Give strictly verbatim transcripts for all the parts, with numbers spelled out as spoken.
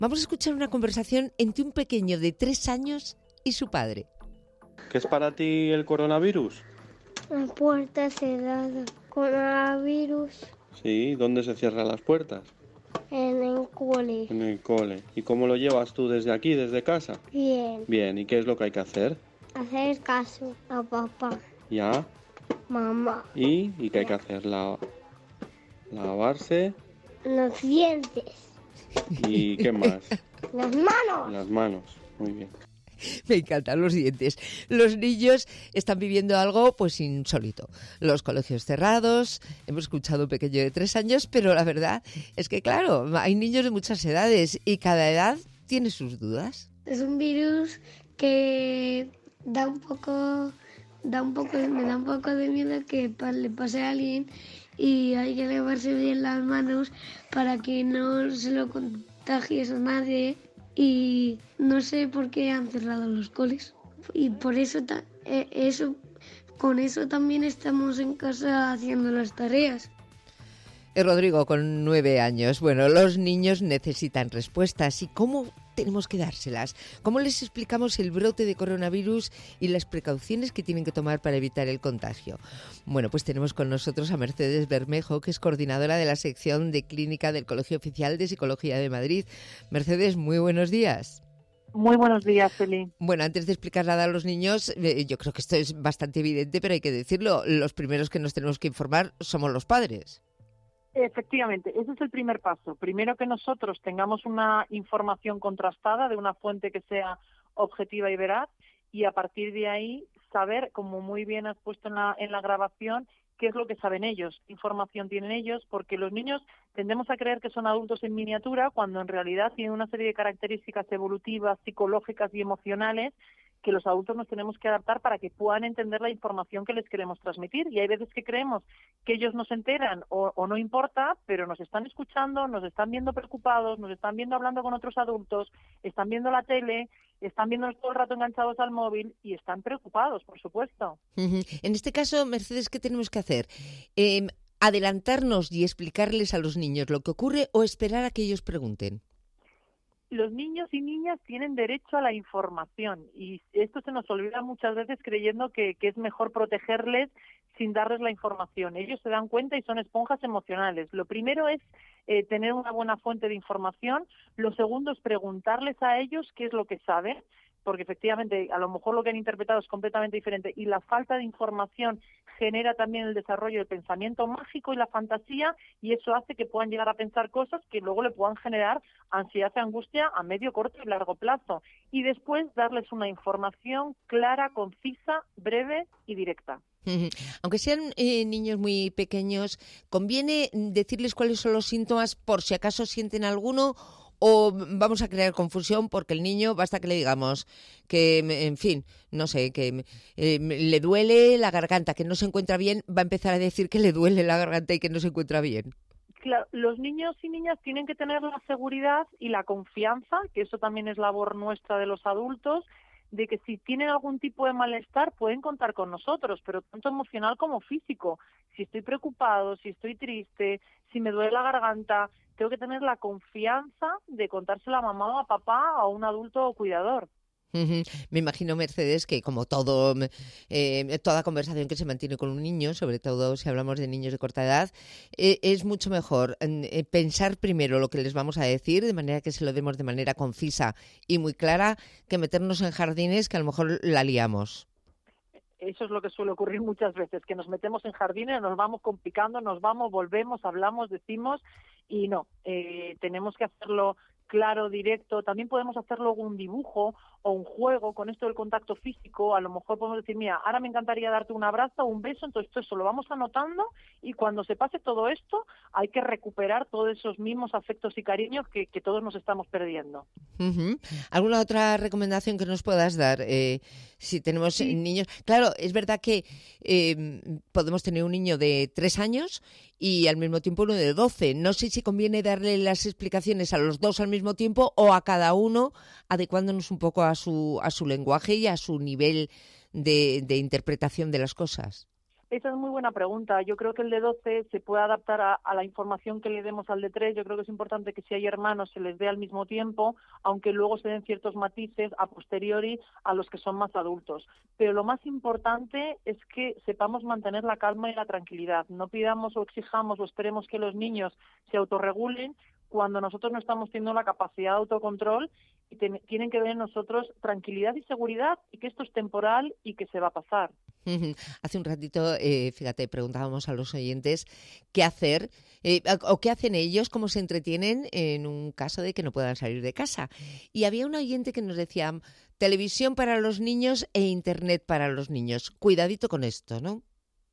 Vamos a escuchar una conversación entre un pequeño de tres años y su padre. ¿Qué es para ti el coronavirus? La puerta cerrada. Coronavirus. Sí, ¿dónde se cierran las puertas? En el cole. En el cole. ¿Y cómo lo llevas tú desde aquí, desde casa? Bien. Bien, ¿y qué es lo que hay que hacer? Hacer caso a papá. ¿Ya? Mamá. ¿Y, ¿y qué hay que hacer? La, lavarse. Los dientes. ¿Y qué más? Las manos. Las manos. Muy bien. Me encantan los dientes. Los niños están viviendo algo pues insólito. Los colegios cerrados, hemos escuchado un pequeño de tres años, pero la verdad es que claro, hay niños de muchas edades y cada edad tiene sus dudas. Es un virus que da un poco, da un poco, me da un poco de miedo que le pase a alguien y hay que lavarse bien las manos para que no se lo contagies a nadie. Y no sé por qué han cerrado los coles. Y por eso, eso, con eso también estamos en casa haciendo las tareas. Eh, Rodrigo, con nueve años. Bueno, los niños necesitan respuestas. ¿Y cómo tenemos que dárselas? ¿Cómo les explicamos el brote de coronavirus y las precauciones que tienen que tomar para evitar el contagio? Bueno, pues tenemos con nosotros a Mercedes Bermejo, que es coordinadora de la sección de clínica del Colegio Oficial de Psicología de Madrid. Mercedes, muy buenos días. Muy buenos días, Feli. Bueno, antes de explicar nada a los niños, eh, yo creo que esto es bastante evidente, pero hay que decirlo. Los primeros que nos tenemos que informar somos los padres. Efectivamente, ese es el primer paso. Primero que nosotros tengamos una información contrastada de una fuente que sea objetiva y veraz y a partir de ahí saber, como muy bien has puesto en la, en la grabación, qué es lo que saben ellos, qué información tienen ellos, porque los niños tendemos a creer que son adultos en miniatura cuando en realidad tienen una serie de características evolutivas, psicológicas y emocionales que los adultos nos tenemos que adaptar para que puedan entender la información que les queremos transmitir. Y hay veces que creemos que ellos no se enteran o, o no importa, pero nos están escuchando, nos están viendo preocupados, nos están viendo hablando con otros adultos, están viendo la tele, están viendo todo el rato enganchados al móvil y están preocupados, por supuesto. Uh-huh. En este caso, Mercedes, ¿qué tenemos que hacer? Eh, ¿Adelantarnos y explicarles a los niños lo que ocurre o esperar a que ellos pregunten? Los niños y niñas tienen derecho a la información y esto se nos olvida muchas veces creyendo que, que es mejor protegerles sin darles la información. Ellos se dan cuenta y son esponjas emocionales. Lo primero es eh, tener una buena fuente de información. Lo segundo es preguntarles a ellos qué es lo que saben, porque efectivamente a lo mejor lo que han interpretado es completamente diferente y la falta de información genera también el desarrollo del pensamiento mágico y la fantasía y eso hace que puedan llegar a pensar cosas que luego le puedan generar ansiedad y angustia a medio, corto y largo plazo. Y después darles una información clara, concisa, breve y directa. Aunque sean eh, niños muy pequeños, ¿conviene decirles cuáles son los síntomas por si acaso sienten alguno? ¿O vamos a crear confusión porque el niño, basta que le digamos que, en fin, no sé, que eh, le duele la garganta, que no se encuentra bien, va a empezar a decir que le duele la garganta y que no se encuentra bien? Claro, los niños y niñas tienen que tener la seguridad y la confianza, que eso también es labor nuestra de los adultos, de que si tienen algún tipo de malestar pueden contar con nosotros, pero tanto emocional como físico. Si estoy preocupado, si estoy triste, si me duele la garganta, tengo que tener la confianza de contárselo a mamá o a papá o a un adulto o cuidador. Uh-huh. Me imagino, Mercedes, que como todo, eh, toda conversación que se mantiene con un niño, sobre todo si hablamos de niños de corta edad, eh, es mucho mejor eh, pensar primero lo que les vamos a decir, de manera que se lo demos de manera concisa y muy clara, que meternos en jardines que a lo mejor la liamos. Eso es lo que suele ocurrir muchas veces, que nos metemos en jardines, nos vamos complicando, nos vamos, volvemos, hablamos, decimos, y no, eh, tenemos que hacerlo claro, directo. También podemos hacer luego un dibujo o un juego con esto del contacto físico. A lo mejor podemos decir, mira, ahora me encantaría darte un abrazo o un beso, entonces todo esto lo vamos anotando y cuando se pase todo esto hay que recuperar todos esos mismos afectos y cariños que, que todos nos estamos perdiendo. Uh-huh. ¿Alguna otra recomendación que nos puedas dar? Eh, si tenemos sí. niños... Claro, es verdad que eh, podemos tener un niño de tres años y al mismo tiempo uno de doce. No sé si conviene darle las explicaciones a los dos al mismo tiempo o a cada uno, adecuándonos un poco a su a su lenguaje y a su nivel de, de interpretación de las cosas. Esa es muy buena pregunta. Yo creo que el de doce se puede adaptar a, a la información que le demos al de tres. Yo creo que es importante que si hay hermanos se les dé al mismo tiempo, aunque luego se den ciertos matices a posteriori a los que son más adultos. Pero lo más importante es que sepamos mantener la calma y la tranquilidad. No pidamos o exijamos o esperemos que los niños se autorregulen cuando nosotros no estamos teniendo la capacidad de autocontrol y ten, tienen que ver en nosotros tranquilidad y seguridad y que esto es temporal y que se va a pasar. Hace un ratito, eh, fíjate, preguntábamos a los oyentes qué hacer eh, o qué hacen ellos, cómo se entretienen en un caso de que no puedan salir de casa. Y había un oyente que nos decía, televisión para los niños e internet para los niños. Cuidadito con esto, ¿no?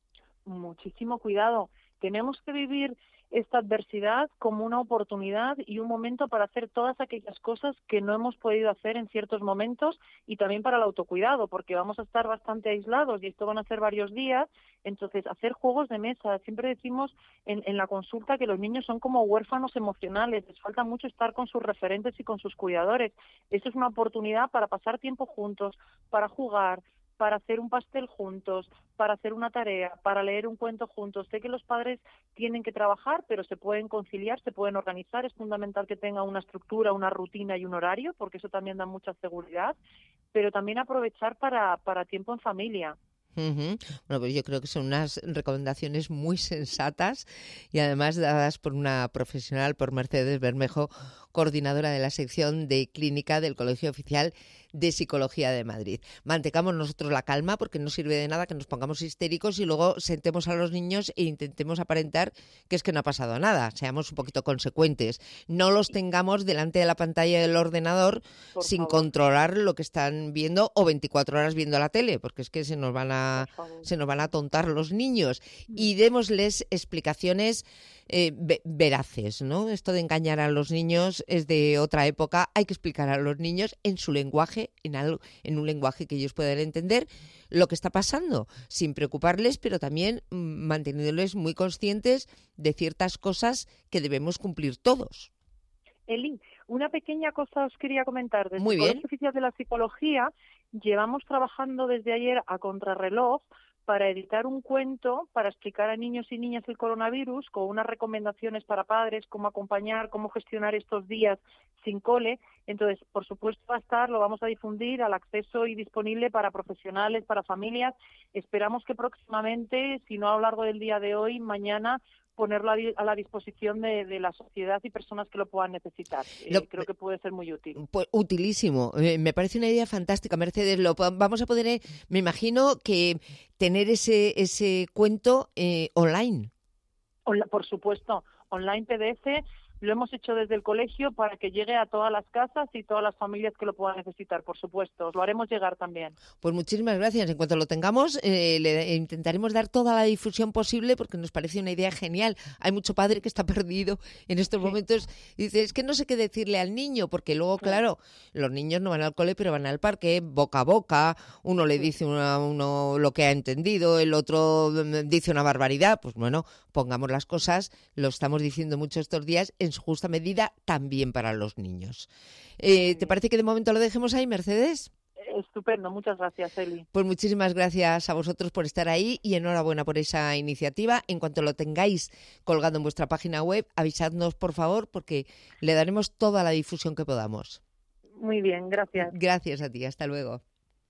Muchísimo cuidado. Tenemos que vivir esta adversidad como una oportunidad y un momento para hacer todas aquellas cosas que no hemos podido hacer en ciertos momentos y también para el autocuidado, porque vamos a estar bastante aislados y esto van a ser varios días. Entonces, hacer juegos de mesa. Siempre decimos en, en la consulta que los niños son como huérfanos emocionales, les falta mucho estar con sus referentes y con sus cuidadores. Esto es una oportunidad para pasar tiempo juntos, para jugar, para hacer un pastel juntos, para hacer una tarea, para leer un cuento juntos. Sé que los padres tienen que trabajar, pero se pueden conciliar, se pueden organizar. Es fundamental que tengan una estructura, una rutina y un horario, porque eso también da mucha seguridad, pero también aprovechar para, para tiempo en familia. Uh-huh. Bueno, pues yo creo que son unas recomendaciones muy sensatas y además dadas por una profesional, por Mercedes Bermejo, coordinadora de la sección de clínica del Colegio Oficial de Psicología de Madrid. Mantengamos nosotros la calma porque no sirve de nada que nos pongamos histéricos y luego sentemos a los niños e intentemos aparentar que es que no ha pasado nada. Seamos un poquito consecuentes. No los tengamos delante de la pantalla del ordenador por sin favor. Controlar lo que están viendo o veinticuatro horas viendo la tele, porque es que se nos van a, se nos van a tontar los niños. Y démosles explicaciones Eh, veraces, ¿no? Esto de engañar a los niños es de otra época. Hay que explicar a los niños en su lenguaje, en, algo, en un lenguaje que ellos puedan entender lo que está pasando, sin preocuparles, pero también manteniéndoles muy conscientes de ciertas cosas que debemos cumplir todos. Eli, una pequeña cosa os quería comentar. Desde Muy el bien. Colegio Oficial de la Psicología llevamos trabajando desde ayer a contrarreloj para editar un cuento para explicar a niños y niñas el coronavirus con unas recomendaciones para padres, cómo acompañar, cómo gestionar estos días sin cole. Entonces, por supuesto, va a estar, lo vamos a difundir al acceso y disponible para profesionales, para familias. Esperamos que próximamente, si no a lo largo del día de hoy, mañana, ponerlo a la disposición de, de la sociedad y personas que lo puedan necesitar. Lo, eh, creo que puede ser muy útil. Pues utilísimo. Eh, me parece una idea fantástica, Mercedes. Lo vamos a poder, eh, me imagino que tener ese ese cuento eh, online. Por supuesto, online P D F. Lo hemos hecho desde el colegio para que llegue a todas las casas y todas las familias que lo puedan necesitar, por supuesto. Os lo haremos llegar también. Pues muchísimas gracias. En cuanto lo tengamos, eh, le intentaremos dar toda la difusión posible porque nos parece una idea genial. Hay mucho padre que está perdido en estos sí. momentos y dice, es que no sé qué decirle al niño, porque luego, sí. claro, los niños no van al cole, pero van al parque, boca a boca. Uno le sí. dice a uno lo que ha entendido, el otro dice una barbaridad. Pues bueno, pongamos las cosas, lo estamos diciendo mucho estos días, en su justa medida también para los niños. Eh, ¿Te parece que de momento lo dejemos ahí, Mercedes? Estupendo, muchas gracias, Eli. Pues muchísimas gracias a vosotros por estar ahí y enhorabuena por esa iniciativa. En cuanto lo tengáis colgado en vuestra página web, avisadnos, por favor, porque le daremos toda la difusión que podamos. Muy bien, gracias. Gracias a ti, hasta luego.